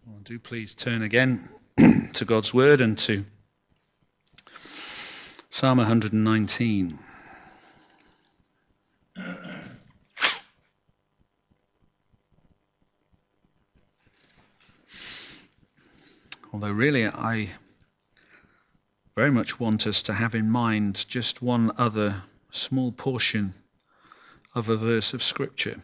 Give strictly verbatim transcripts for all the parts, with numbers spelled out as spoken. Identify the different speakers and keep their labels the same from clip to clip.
Speaker 1: Well, do please turn again to God's Word and to Psalm one hundred nineteen. Although really I very much want us to have in mind just one other small portion of a verse of Scripture.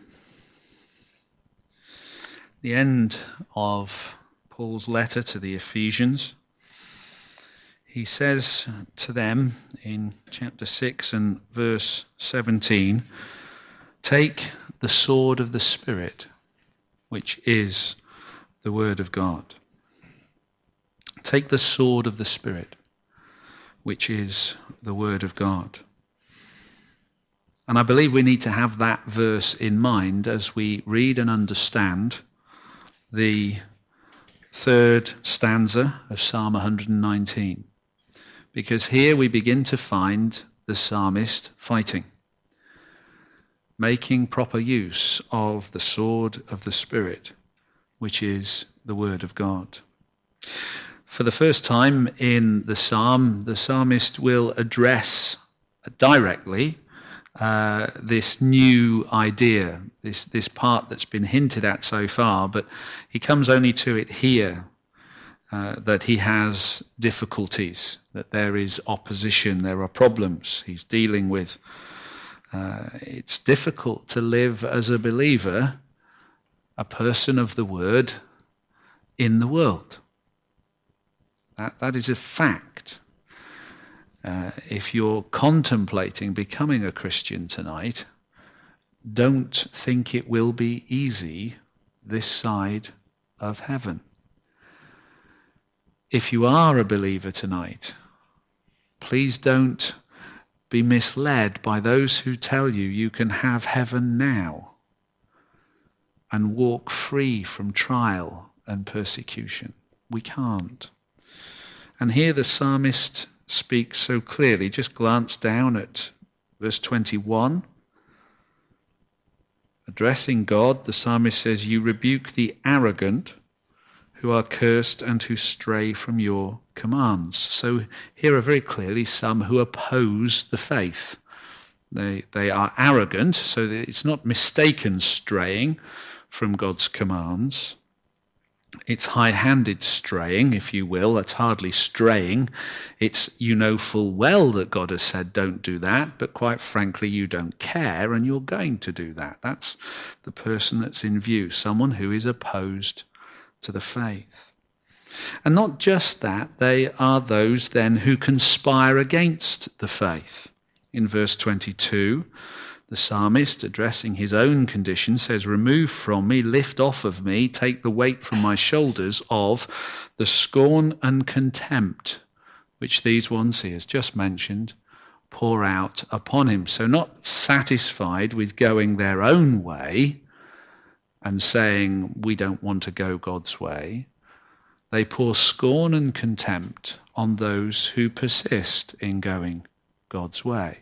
Speaker 1: The end of Paul's letter to the Ephesians, he says to them in chapter six and verse seventeen, take the sword of the Spirit, which is the Word of God. Take the sword of the Spirit, which is the Word of God. And I believe we need to have that verse in mind as we read and understand the third stanza of Psalm one hundred nineteen, because here we begin to find the psalmist fighting, making proper use of the sword of the Spirit, which is the Word of God. For the first time in the psalm, the psalmist will address directly Uh, this new idea, this this part that's been hinted at so far, but he comes only to it here, uh, that he has difficulties, that there is opposition, there are problems he's dealing with. Uh, it's difficult to live as a believer, a person of the Word, in the world. That that is a fact. Uh, if you're contemplating becoming a Christian tonight, don't think it will be easy this side of heaven. If you are a believer tonight, please don't be misled by those who tell you you can have heaven now and walk free from trial and persecution. We can't. And here the psalmist speaks so clearly. Just glance down at verse twenty-one. Addressing God, the psalmist says, you rebuke the arrogant who are cursed and who stray from your commands. So here are very clearly some who oppose the faith. They, they are arrogant, so that it's not mistaken straying from God's commands. It's high-handed straying, if you will. It's hardly straying. It's, you know full well that God has said don't do that, but quite frankly you don't care and you're going to do that. That's the person that's in view, someone who is opposed to the faith. And not just that, they are those then who conspire against the faith. In verse twenty-two, the psalmist, addressing his own condition, says, remove from me, lift off of me, take the weight from my shoulders of the scorn and contempt which these ones he has just mentioned pour out upon him. So not satisfied with going their own way and saying we don't want to go God's way, they pour scorn and contempt on those who persist in going God's way.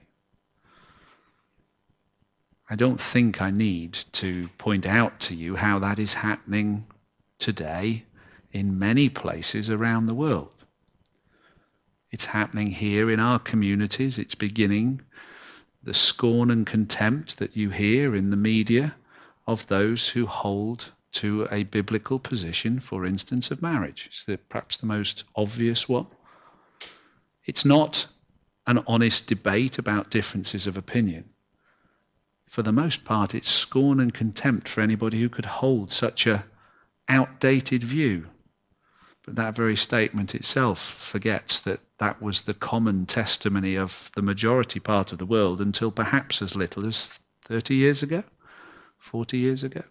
Speaker 1: I don't think I need to point out to you how that is happening today in many places around the world. It's happening here in our communities. It's beginning. The scorn and contempt that you hear in the media of those who hold to a biblical position, for instance, of marriage. It's the, perhaps the most obvious one. It's not an honest debate about differences of opinion. For the most part, it's scorn and contempt for anybody who could hold such a outdated view. But that very statement itself forgets that that was the common testimony of the majority part of the world until perhaps as little as thirty years ago, forty years ago.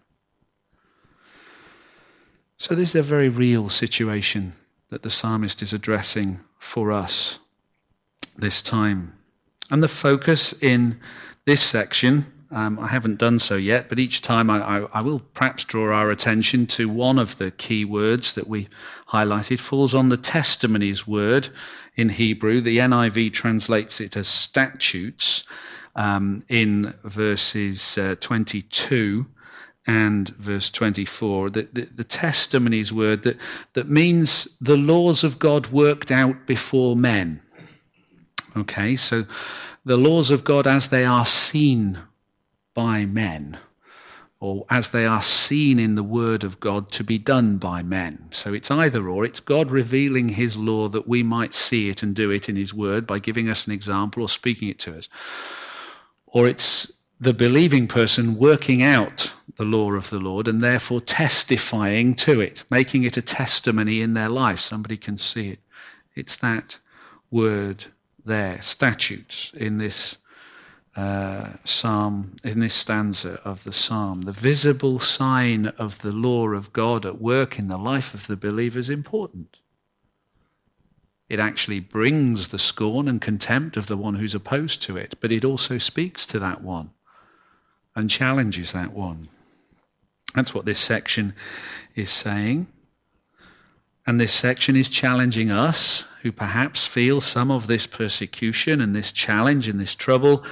Speaker 1: So this is a very real situation that the psalmist is addressing for us this time. And the focus in this section, Um, I haven't done so yet, but each time I, I, I will perhaps draw our attention to one of the key words that we highlighted, falls on the testimonies word in Hebrew. The N I V translates it as statutes um, in verses uh, twenty-two and verse twenty-four, the, the, the testimonies word that, that means the laws of God worked out before men. Okay, so the laws of God as they are seen by men, or as they are seen in the word of God to be done by men. So it's either or. It's God revealing his law that we might see it and do it in his word by giving us an example or speaking it to us. Or it's the believing person working out the law of the Lord and therefore testifying to it, making it a testimony in their life. Somebody can see it. It's that word there, statutes, in this uh, psalm, in this stanza of the psalm. The visible sign of the law of God at work in the life of the believer is important. It actually brings the scorn and contempt of the one who's opposed to it, but it also speaks to that one and challenges that one. That's what this section is saying. And this section is challenging us, who perhaps feel some of this persecution and this challenge and this trouble.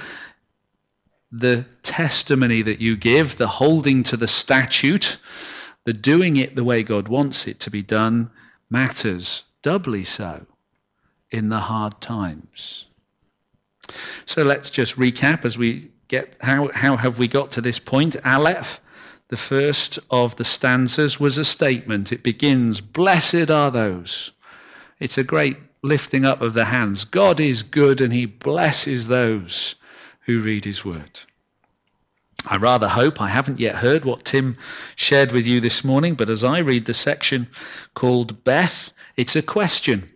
Speaker 1: The testimony that you give, the holding to the statute, the doing it the way God wants it to be done, matters doubly so in the hard times. So let's just recap as we get, how, how have we got to this point? Aleph, the first of the stanzas, was a statement. It begins, blessed are those. It's a great lifting up of the hands. God is good and he blesses those who read his word. I rather hope, I haven't yet heard what Tim shared with you this morning, but as I read the section called Beth, it's a question.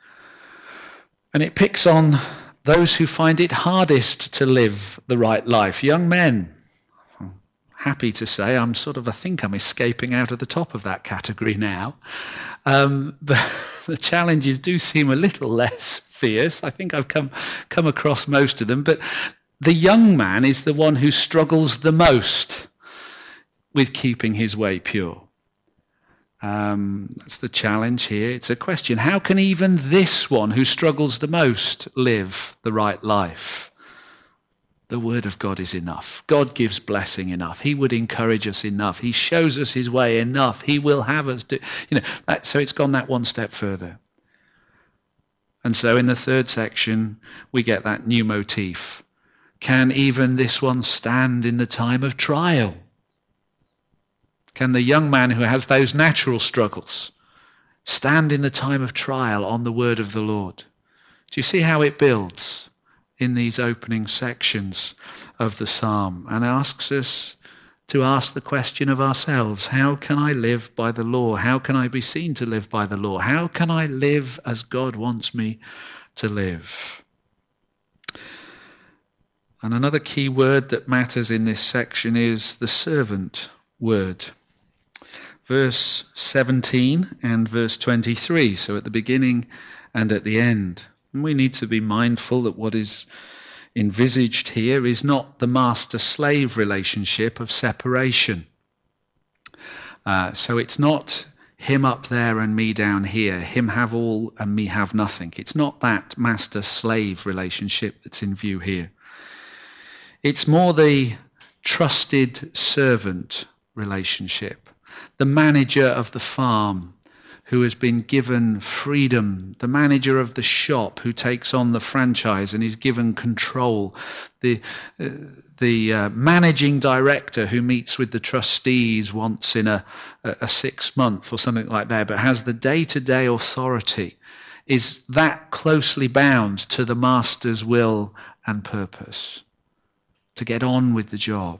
Speaker 1: And it picks on those who find it hardest to live the right life. Young men, I'm happy to say, I'm sort of, I think I'm escaping out of the top of that category now. Um, but the challenges do seem a little less fierce. I think I've come come across most of them. But the young man is the one who struggles the most with keeping his way pure. Um, that's the challenge here. It's a question. How can even this one who struggles the most live the right life? The word of God is enough. God gives blessing enough. He would encourage us enough. He shows us his way enough. He will have us do, you know, that, so it's gone that one step further. And so in the third section, we get that new motif. Can even this one stand in the time of trial? Can the young man who has those natural struggles stand in the time of trial on the word of the Lord? Do you see how it builds in these opening sections of the psalm and asks us to ask the question of ourselves, how can I live by the law? How can I be seen to live by the law? How can I live as God wants me to live? And another key word that matters in this section is the servant word. Verse seventeen and verse twenty-three, so at the beginning and at the end. And we need to be mindful that what is envisaged here is not the master-slave relationship of separation. Uh, so it's not him up there and me down here, him have all and me have nothing. It's not that master-slave relationship that's in view here. It's more the trusted servant relationship. The manager of the farm who has been given freedom, the manager of the shop who takes on the franchise and is given control, the uh, the uh, managing director who meets with the trustees once in a, a six month or something like that, but has the day-to-day authority, is that closely bound to the master's will and purpose to get on with the job.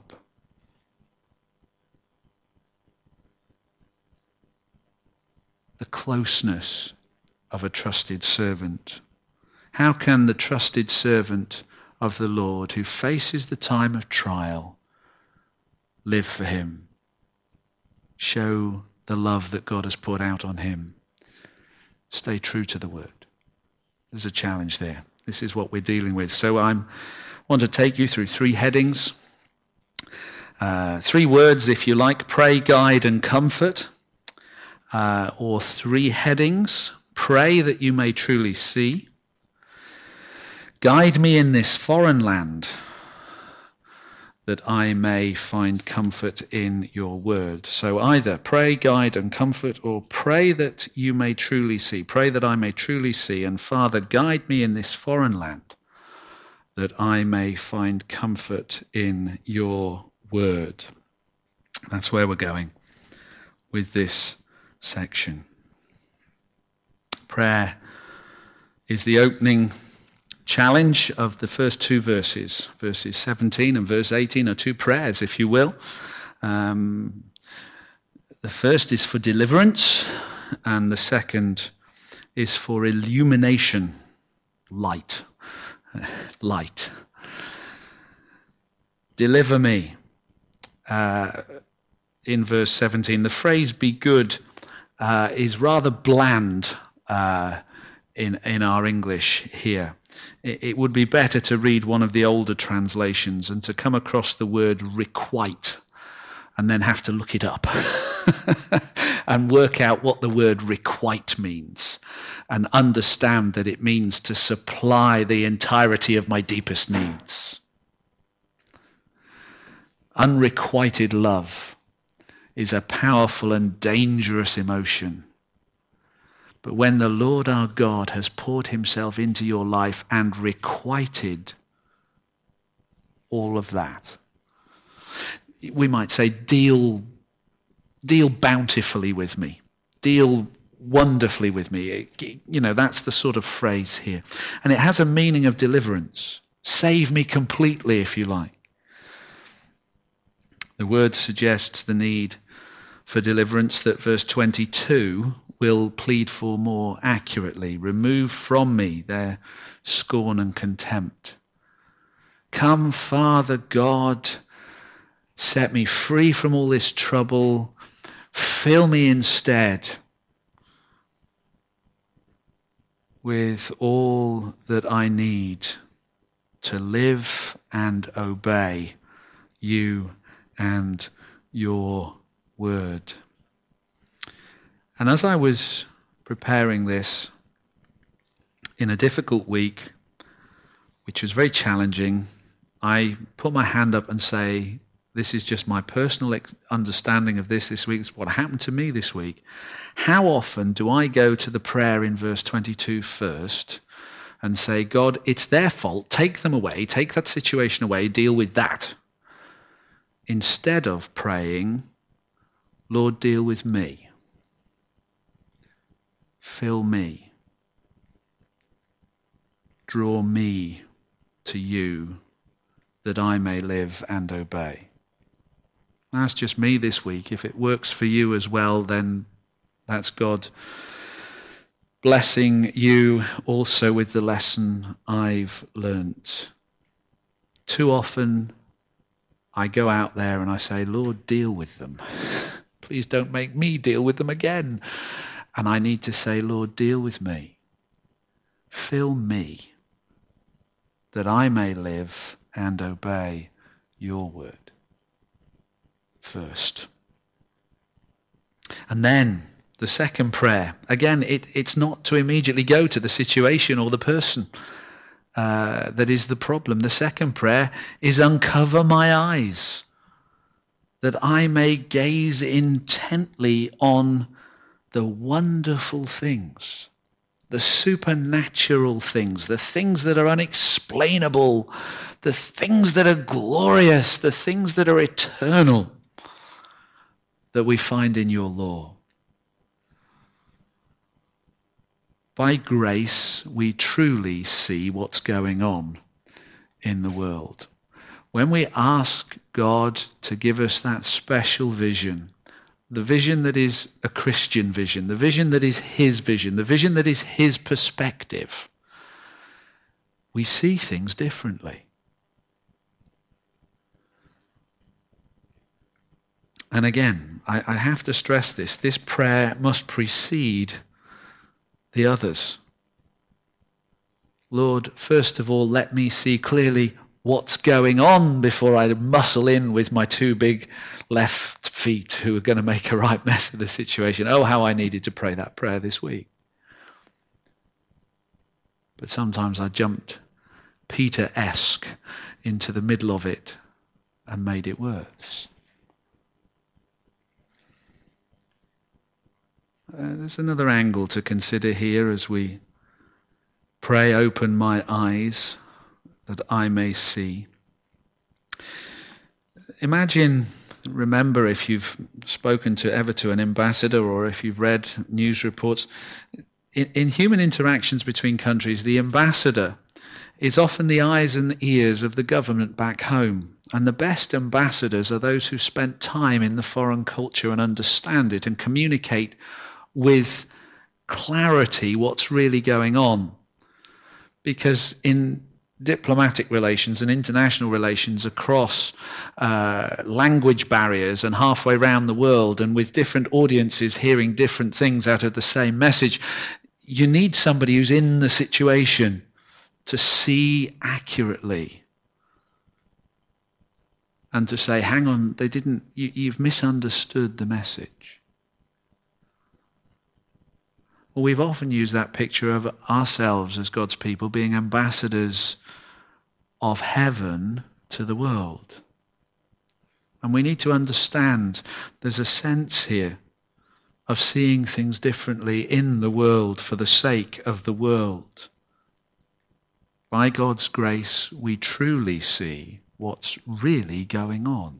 Speaker 1: The closeness of a trusted servant. How can the trusted servant of the Lord who faces the time of trial live for him? Show the love that God has poured out on him. Stay true to the word. There's a challenge there. This is what we're dealing with. So I want to take you through three headings. Uh, three words, if you like: pray, guide, and comfort. Uh, or three headings: pray that you may truly see, guide me in this foreign land, that I may find comfort in your word. So either pray, guide, and comfort, or pray that you may truly see. Pray that I may truly see. And Father, guide me in this foreign land, that I may find comfort in your word. That's where we're going with this section. Prayer is the opening challenge of the first two verses. Verses seventeen and verse eighteen are two prayers, if you will. Um, the first is for deliverance, and the second is for illumination, light. Light. Deliver me. Uh, in verse seventeen, the phrase "be good" uh, is rather bland uh, in in our English here. It, it would be better to read one of the older translations and to come across the word "requite" and then have to look it up and work out what the word "requite" means, and understand that it means to supply the entirety of my deepest needs. Unrequited love is a powerful and dangerous emotion. But when the Lord our God has poured himself into your life and requited all of that, we might say, deal, deal bountifully with me, deal wonderfully with me. You know, that's the sort of phrase here. And it has a meaning of deliverance. Save me completely, if you like. The word suggests the need for deliverance that verse twenty-two will plead for more accurately. Remove from me their scorn and contempt. Come, Father God, set me free from all this trouble. Fill me instead with all that I need to live and obey you and your word. And as I was preparing this in a difficult week, which was very challenging, I put my hand up and say, this is just my personal understanding of this this week. It's what happened to me this week. How often do I go to the prayer in verse twenty-two first and say, God, it's their fault. Take them away. Take that situation away. Deal with that. Instead of praying, Lord, deal with me. Fill me. Draw me to you that I may live and obey. That's just me this week. If it works for you as well, then that's God blessing you also with the lesson I've learnt. Too often I go out there and I say, Lord, deal with them. Please don't make me deal with them again. And I need to say, Lord, deal with me. Fill me that I may live and obey your word first. And then the second prayer, again, it, it's not to immediately go to the situation or the person uh, that is the problem. The second prayer is uncover my eyes, that I may gaze intently on the wonderful things, the supernatural things, the things that are unexplainable, the things that are glorious, the things that are eternal that we find in your law. By grace, we truly see what's going on in the world. When we ask God to give us that special vision, the vision that is a Christian vision, the vision that is his vision, the vision that is his perspective, we see things differently. And again, I, I have to stress this. This prayer must precede the others. Lord, first of all, let me see clearly what's going on before I muscle in with my two big left feet who are going to make a right mess of the situation. Oh, how I needed to pray that prayer this week. But sometimes I jumped Peter-esque into the middle of it and made it worse. Uh, there's another angle to consider here as we pray, open my eyes that I may see. Imagine, remember, if you've spoken to ever to an ambassador or if you've read news reports, in, in human interactions between countries, the ambassador is often the eyes and ears of the government back home. And the best ambassadors are those who spent time in the foreign culture and understand it and communicate with clarity what's really going on. Because in diplomatic relations and international relations across uh, language barriers and halfway around the world and with different audiences hearing different things out of the same message, you need somebody who's in the situation to see accurately and to say, hang on, they didn't, you, you've misunderstood the message. Well, we've often used that picture of ourselves as God's people being ambassadors of heaven to the world. And we need to understand there's a sense here of seeing things differently in the world for the sake of the world. By God's grace, we truly see what's really going on.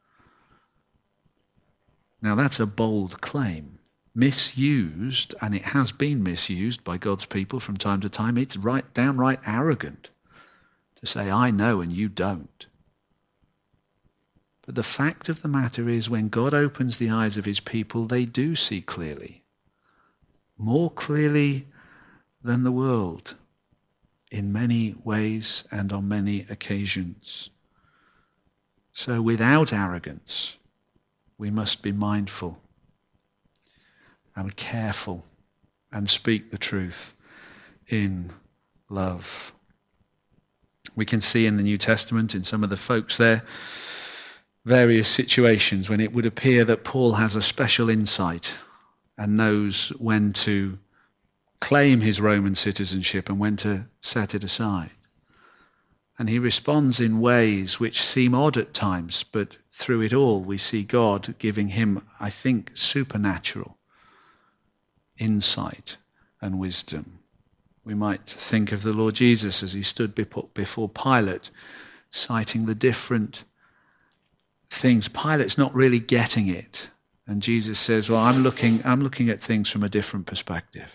Speaker 1: Now, that's a bold claim. Misused, and it has been misused by God's people from time to time. It's right downright arrogant to say, I know and you don't. But the fact of the matter is, when God opens the eyes of his people, they do see clearly. More clearly than the world, in many ways and on many occasions. So without arrogance, we must be mindful and careful and speak the truth in love. We can see in the New Testament, in some of the folks there, various situations when it would appear that Paul has a special insight and knows when to claim his Roman citizenship and when to set it aside. And he responds in ways which seem odd at times, but through it all we see God giving him, I think, supernatural insight and wisdom. We might think of the Lord Jesus as he stood before Pilate, citing the different things. Pilate's not really getting it. And Jesus says, well, I'm looking, I'm looking at things from a different perspective.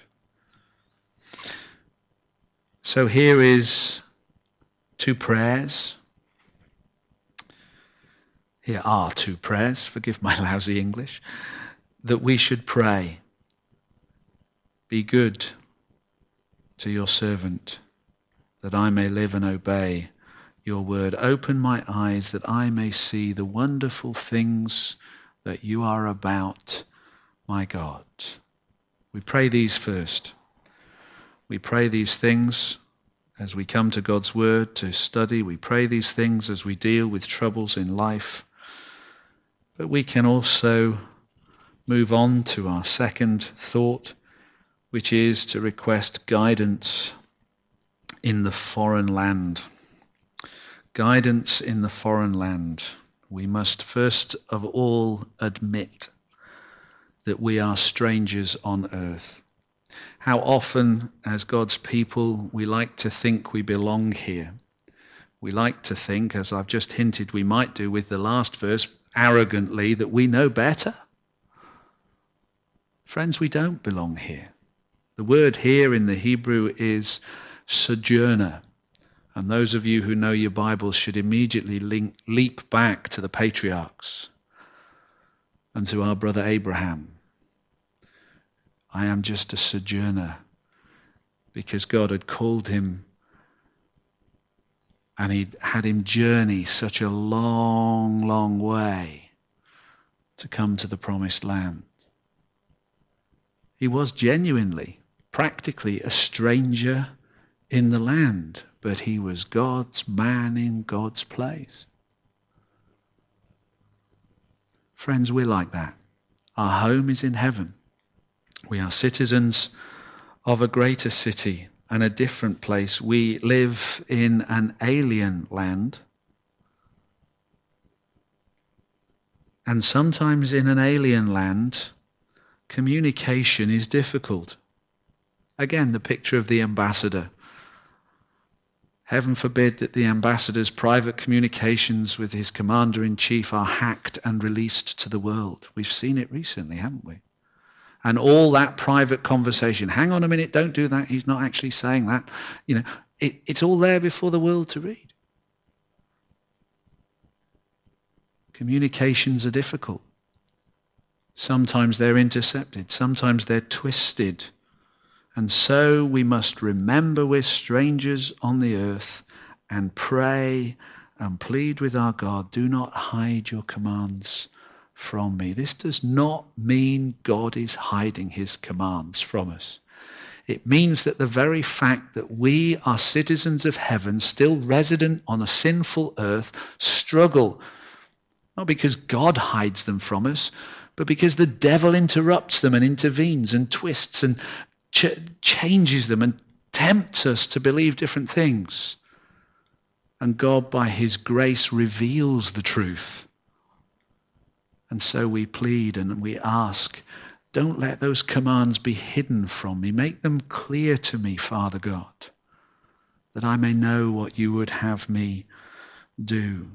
Speaker 1: So here is two prayers. Here are two prayers, forgive my lousy English, that we should pray. Be good to your servant, that I may live and obey your word. Open my eyes that I may see the wonderful things that you are about, my God. We pray these first. We pray these things as we come to God's word to study. We pray these things as we deal with troubles in life. But we can also move on to our second thought, which is to request guidance in the foreign land. Guidance in the foreign land. We must first of all admit that we are strangers on earth. How often, as God's people, we like to think we belong here. We like to think, as I've just hinted we might do with the last verse, arrogantly, that we know better. Friends, we don't belong here. The word here in the Hebrew is sojourner. And those of you who know your Bibles should immediately link, leap back to the patriarchs and to our brother Abraham. I am just a sojourner because God had called him and he had him journey such a long, long way to come to the promised land. He was genuinely, practically a stranger in the land, but he was God's man in God's place. Friends, we're like that. Our home is in heaven. We are citizens of a greater city and a different place. We live in an alien land, And sometimes in an alien land, communication is difficult. Again, the picture of the ambassador. Heaven forbid that the ambassador's private communications with his commander-in-chief are hacked and released to the world. We've seen it recently, haven't we? And all that private conversation, hang on a minute, don't do that, he's not actually saying that. You know, it, it's all there before the world to read. Communications are difficult. Sometimes they're intercepted, sometimes they're twisted. And so we must remember we're strangers on the earth and pray and plead with our God, do not hide your commands from me. This does not mean God is hiding his commands from us. It means that the very fact that we are citizens of heaven, still resident on a sinful earth, struggle, not because God hides them from us, but because the devil interrupts them and intervenes and twists and ch- changes them and tempts us to believe different things. And God, by his grace, reveals the truth. And so we plead and we ask, don't let those commands be hidden from me. Make them clear to me, Father God, that I may know what you would have me do.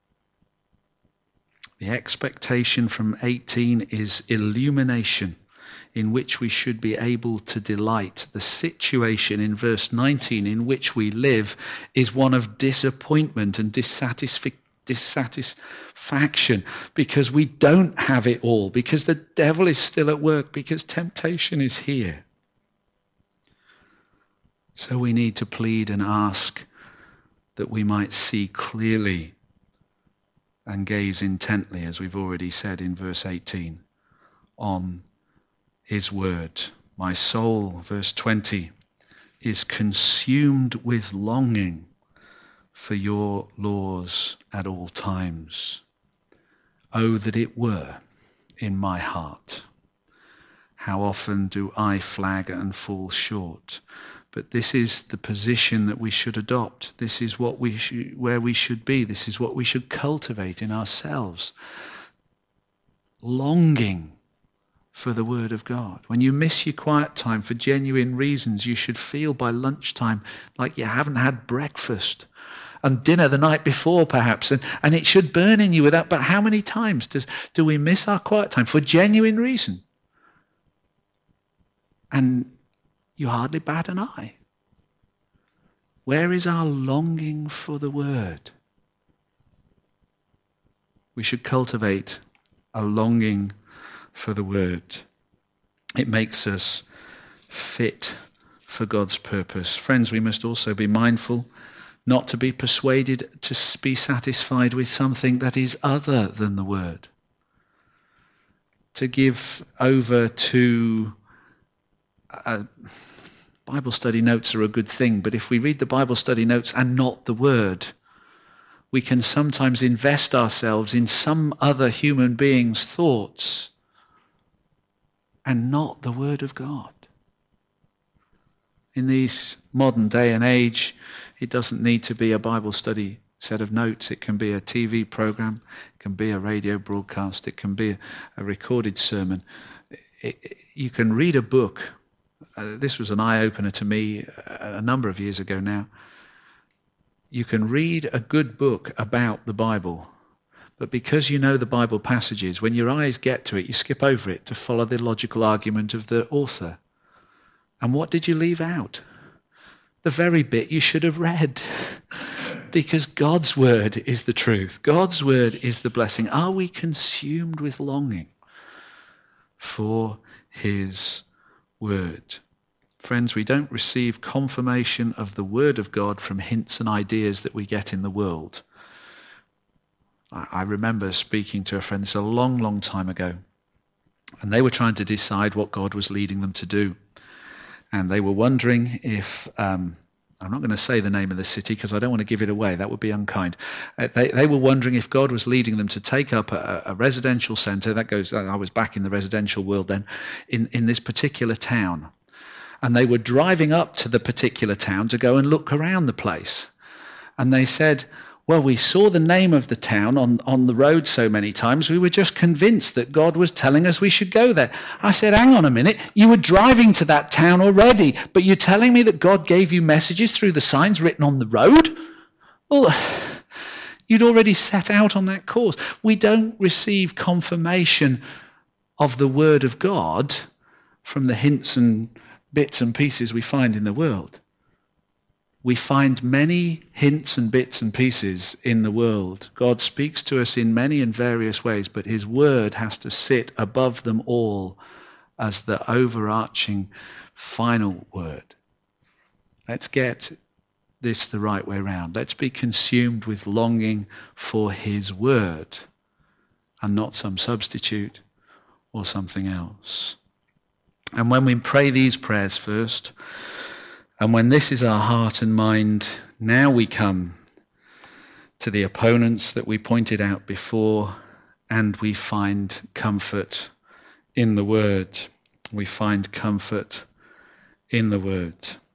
Speaker 1: The expectation from eighteen is illumination, in which we should be able to delight. The situation in verse nineteen in which we live is one of disappointment and dissatisfaction. dissatisfaction because we don't have it all, because the devil is still at work, because temptation is here. So we need to plead and ask that we might see clearly and gaze intently, as we've already said in verse eighteen, on his word. My soul, verse twenty, is consumed with longing for your laws at all times. Oh, that it were in my heart. How often do I flag and fall short? But this is the position that we should adopt. This is what we should, where we should be. This is what we should cultivate in ourselves. Longing for the word of God. When you miss your quiet time for genuine reasons, you should feel by lunchtime like you haven't had breakfast and dinner the night before perhaps, and, and it should burn in you with that. But how many times does do we miss our quiet time for genuine reason? And you hardly bat an eye. Where is our longing for the word? We should cultivate a longing for the word. It makes us fit for God's purpose. Friends, we must also be mindful not to be persuaded to be satisfied with something that is other than the word. To give over to uh, Bible study notes are a good thing, but if we read the Bible study notes and not the word, we can sometimes invest ourselves in some other human being's thoughts and not the word of God. In this modern day and age, it doesn't need to be a Bible study set of notes. It can be a T V program. It can be a radio broadcast. It can be a, a recorded sermon. It, it, you can read a book. Uh, this was an eye-opener to me a, a number of years ago now. You can read a good book about the Bible, but because you know the Bible passages, when your eyes get to it, you skip over it to follow the logical argument of the author. And what did you leave out? The very bit you should have read. Because God's word is the truth. God's word is the blessing. Are we consumed with longing for his word? Friends, we don't receive confirmation of the word of God from hints and ideas that we get in the world. I, I remember speaking to a friend, this is a long, long time ago, and they were trying to decide what God was leading them to do. And they were wondering if, um, I'm not going to say the name of the city because I don't want to give it away. That would be unkind. Uh, they, they were wondering if God was leading them to take up a, a residential centre. That goes, I was back in the residential world then, in, in this particular town. And they were driving up to the particular town to go and look around the place. And they said, Well, we saw the name of the town on, on the road so many times, we were just convinced that God was telling us we should go there. I said, hang on a minute, you were driving to that town already, but you're telling me that God gave you messages through the signs written on the road? Well, you'd already set out on that course. We don't receive confirmation of the word of God from the hints and bits and pieces we find in the world. We find many hints and bits and pieces in the world. God speaks to us in many and various ways, but his word has to sit above them all as the overarching final word. Let's get this the right way round. Let's be consumed with longing for his word and not some substitute or something else. And when we pray these prayers first, and when this is our heart and mind, now we come to the opponents that we pointed out before, and we find comfort in the word. We find comfort in the word.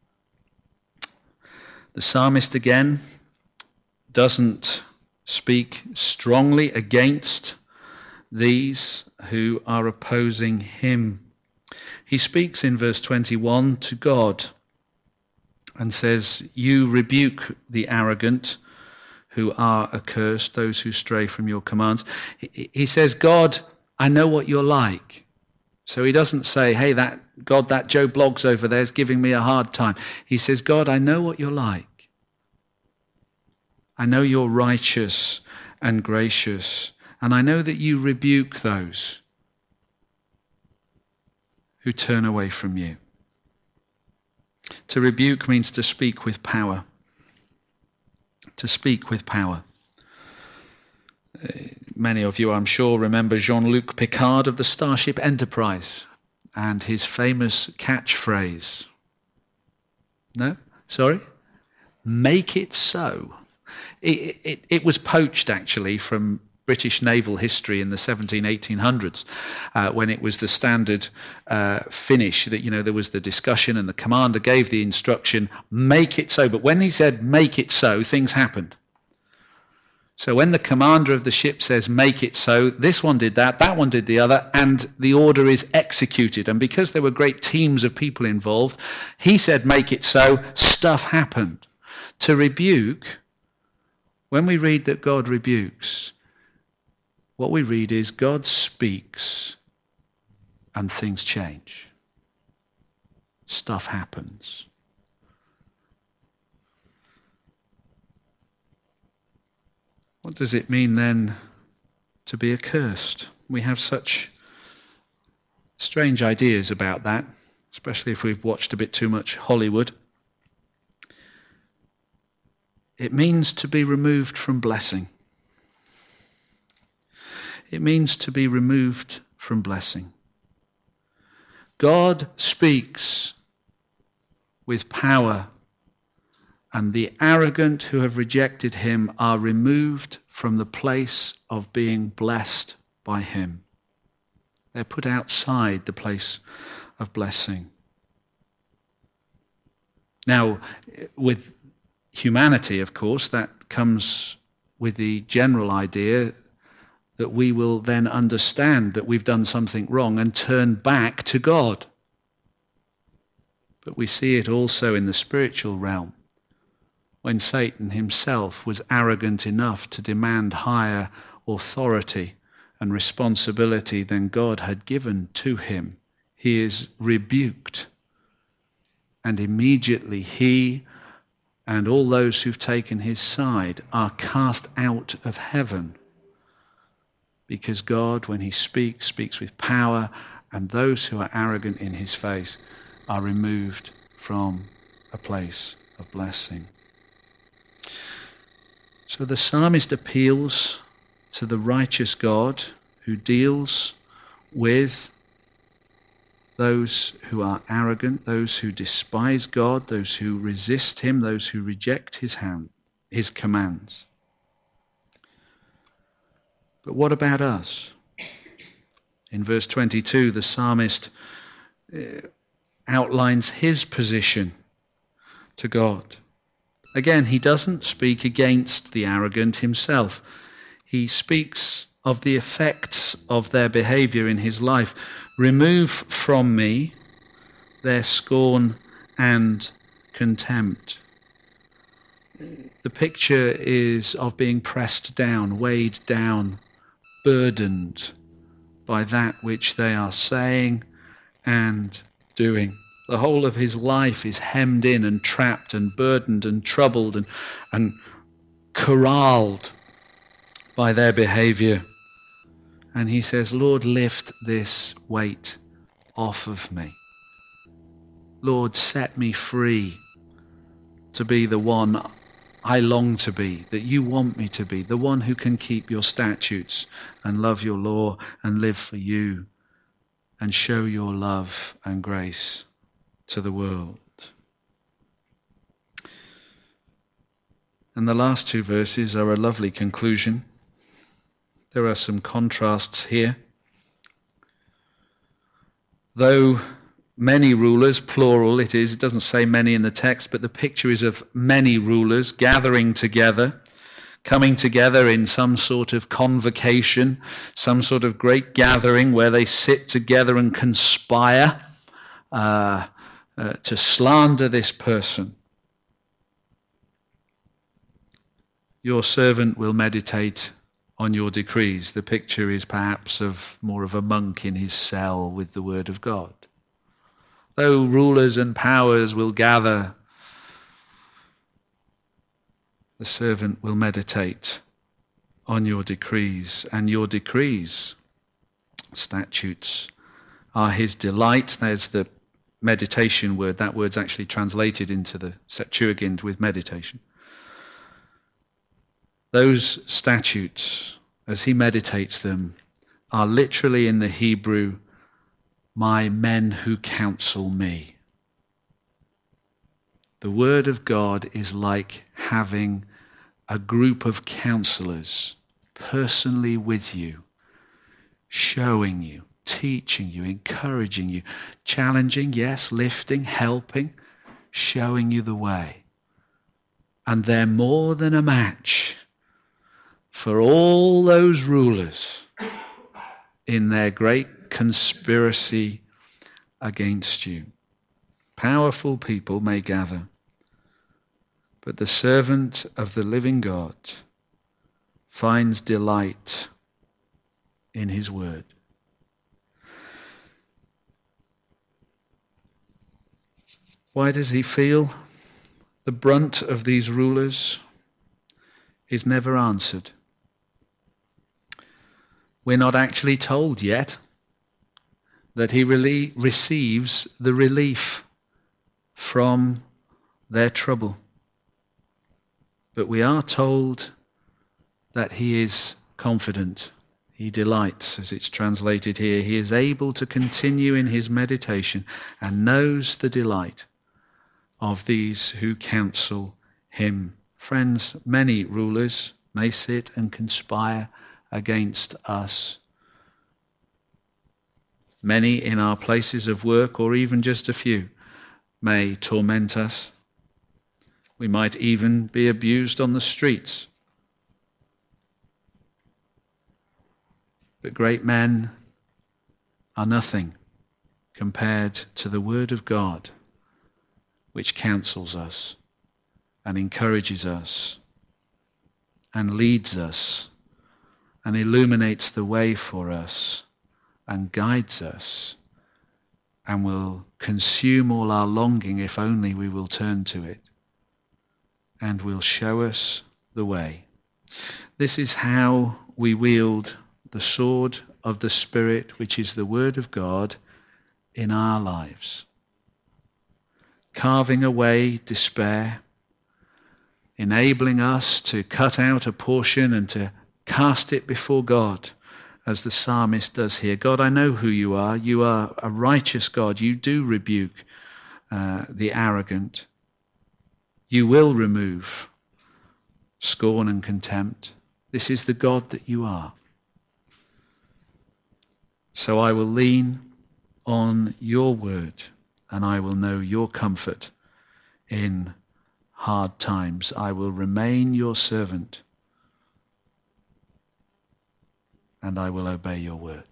Speaker 1: The psalmist again doesn't speak strongly against these who are opposing him. He speaks in verse twenty-one to God and says, you rebuke the arrogant who are accursed, those who stray from your commands. He says, God, I know what you're like. So he doesn't say, hey, that God, that Joe Bloggs over there is giving me a hard time. He says, God, I know what you're like. I know you're righteous and gracious, and I know that you rebuke those who turn away from you. To rebuke means to speak with power. To speak with power. Uh, many of you, I'm sure, remember Jean-Luc Picard of the Starship Enterprise and his famous catchphrase. No? Sorry? Make it so. It, it, it was poached, actually, from British naval history in the seventeen, eighteen hundreds, uh, when it was the standard uh, finish that, you know, there was the discussion and the commander gave the instruction, make it so. But when he said, make it so, things happened. So when the commander of the ship says, make it so, this one did that, that one did the other, and the order is executed. And because there were great teams of people involved, he said, make it so, stuff happened. To rebuke, when we read that God rebukes, what we read is God speaks and things change. Stuff happens. What does it mean then to be accursed? We have such strange ideas about that, especially if we've watched a bit too much Hollywood. It means to be removed from blessing. It means to be removed from blessing. God speaks with power, and the arrogant who have rejected him are removed from the place of being blessed by him. They're put outside the place of blessing. Now, with humanity, of course, that comes with the general idea that we will then understand that we've done something wrong and turn back to God. But we see it also in the spiritual realm, when Satan himself was arrogant enough to demand higher authority and responsibility than God had given to him. He is rebuked, and immediately he and all those who've taken his side are cast out of heaven. Because God, when he speaks, speaks with power, and those who are arrogant in his face are removed from a place of blessing. So the psalmist appeals to the righteous God who deals with those who are arrogant, those who despise God, those who resist him, those who reject his hand, his commands. But what about us? In verse twenty-two, the psalmist outlines his position to God. Again, he doesn't speak against the arrogant himself. He speaks of the effects of their behavior in his life. Remove from me their scorn and contempt. The picture is of being pressed down, weighed down, burdened by that which they are saying and doing. The whole of his life is hemmed in and trapped and burdened and troubled and, and corralled by their behavior. And he says, Lord, lift this weight off of me. Lord, set me free to be the one I long to be, that you want me to be, the one who can keep your statutes and love your law and live for you and show your love and grace to the world. And the last two verses are a lovely conclusion. There are some contrasts here. Though many rulers, plural it is, it doesn't say many in the text, but the picture is of many rulers gathering together, coming together in some sort of convocation, some sort of great gathering where they sit together and conspire uh, uh, to slander this person. Your servant will meditate on your decrees. The picture is perhaps of more of a monk in his cell with the word of God. Though rulers and powers will gather, the servant will meditate on your decrees, and your decrees, statutes, are his delight. There's the meditation word. That word's actually translated into the Septuagint with meditation. Those statutes, as he meditates them, are literally in the Hebrew, my men who counsel me. The word of God is like having a group of counselors personally with you, showing you, teaching you, encouraging you, challenging, yes, lifting, helping, showing you the way. And they're more than a match for all those rulers in their great conspiracy against you. Powerful people may gather, but the servant of the living God finds delight in his word. Why does he feel the brunt of these rulers is never answered? We're not actually told yet that he really receives the relief from their trouble. But we are told that he is confident. He delights, as it's translated here. He is able to continue in his meditation and knows the delight of these who counsel him. Friends, many rulers may sit and conspire against us. Many in our places of work, or even just a few, may torment us. We might even be abused on the streets. But great men are nothing compared to the word of God, which counsels us and encourages us and leads us and illuminates the way for us and guides us and will consume all our longing if only we will turn to it, and will show us the way. This is how we wield the sword of the Spirit, which is the word of God, in our lives. Carving away despair, enabling us to cut out a portion and to cast it before God, as the psalmist does here. God, I know who you are. You are a righteous God. You do rebuke uh, the arrogant. You will remove scorn and contempt. This is the God that you are. So I will lean on your word, and I will know your comfort in hard times. I will remain your servant, and I will obey your word.